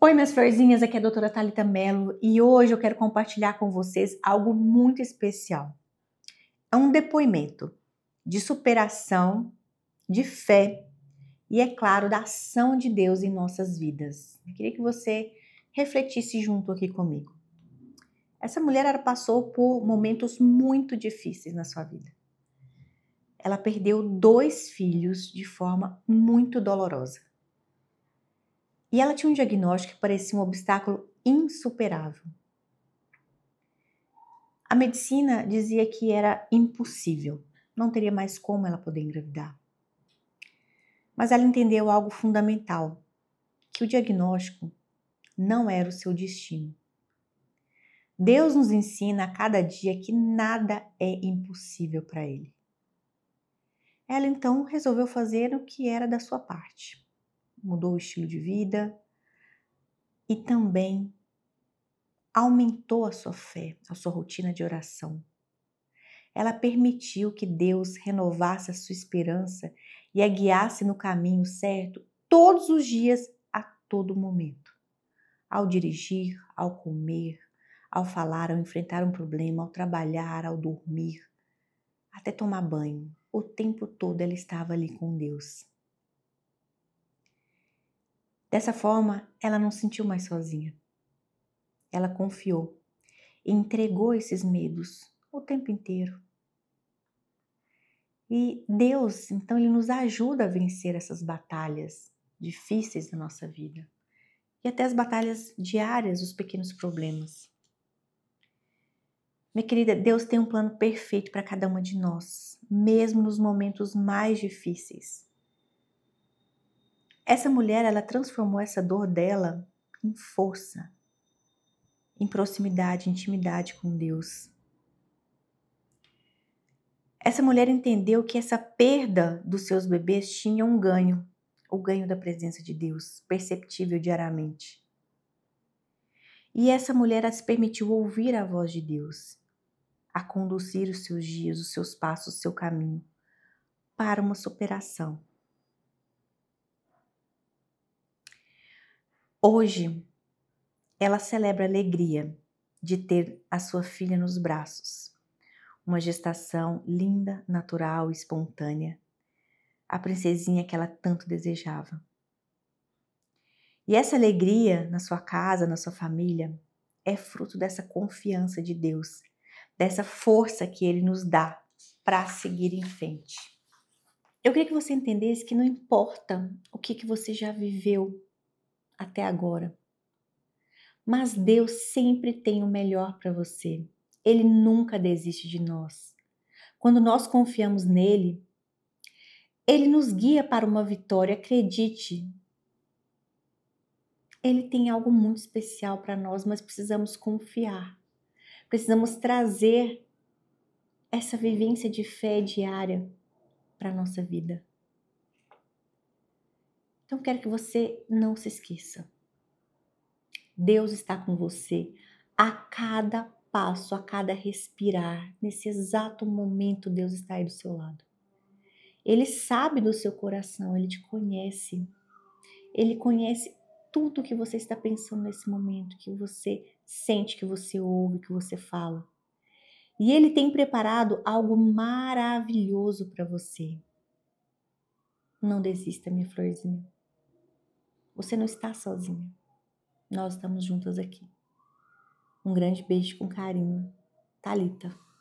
Oi, minhas florzinhas, aqui é a doutora Thalita Mello e hoje eu quero compartilhar com vocês algo muito especial. É um depoimento de superação, de fé e, é claro, da ação de Deus em nossas vidas. Eu queria que você refletisse junto aqui comigo. Essa mulher ela passou por momentos muito difíceis na sua vida. Ela perdeu 2 filhos de forma muito dolorosa. E ela tinha um diagnóstico que parecia um obstáculo insuperável. A medicina dizia que era impossível, não teria mais como ela poder engravidar. Mas ela entendeu algo fundamental, que o diagnóstico não era o seu destino. Deus nos ensina a cada dia que nada é impossível para Ele. Ela então resolveu fazer o que era da sua parte. Mudou o estilo de vida e também aumentou a sua fé, a sua rotina de oração. Ela permitiu que Deus renovasse a sua esperança e a guiasse no caminho certo todos os dias, a todo momento. Ao dirigir, ao comer, ao falar, ao enfrentar um problema, ao trabalhar, ao dormir, até tomar banho. O tempo todo ela estava ali com Deus. Dessa forma, ela não se sentiu mais sozinha. Ela confiou e entregou esses medos o tempo inteiro. E Deus, então, Ele nos ajuda a vencer essas batalhas difíceis da nossa vida. E até as batalhas diárias, os pequenos problemas. Minha querida, Deus tem um plano perfeito para cada uma de nós, mesmo nos momentos mais difíceis. Essa mulher, ela transformou essa dor dela em força, em proximidade, intimidade com Deus. Essa mulher entendeu que essa perda dos seus bebês tinha um ganho, o ganho da presença de Deus, perceptível diariamente. E essa mulher ela se permitiu ouvir a voz de Deus, a conduzir os seus dias, os seus passos, o seu caminho, para uma superação. Hoje, ela celebra a alegria de ter a sua filha nos braços. Uma gestação linda, natural, espontânea. A princesinha que ela tanto desejava. E essa alegria na sua casa, na sua família, é fruto dessa confiança de Deus, dessa força que Ele nos dá para seguir em frente. Eu queria que você entendesse que não importa o que você já viveu até agora, mas Deus sempre tem o melhor para você. Ele nunca desiste de nós. Quando nós confiamos nele, Ele nos guia para uma vitória, acredite. Ele tem algo muito especial para nós, mas precisamos confiar. Precisamos trazer essa vivência de fé diária para a nossa vida. Então, quero que você não se esqueça. Deus está com você a cada passo, a cada respirar. Nesse exato momento, Deus está aí do seu lado. Ele sabe do seu coração, Ele te conhece. Ele conhece tudo que você está pensando nesse momento, que você sente, que você ouve, que você fala. E Ele tem preparado algo maravilhoso para você. Não desista, minha florzinha. Você não está sozinha. Nós estamos juntas aqui. Um grande beijo com carinho. Thalita.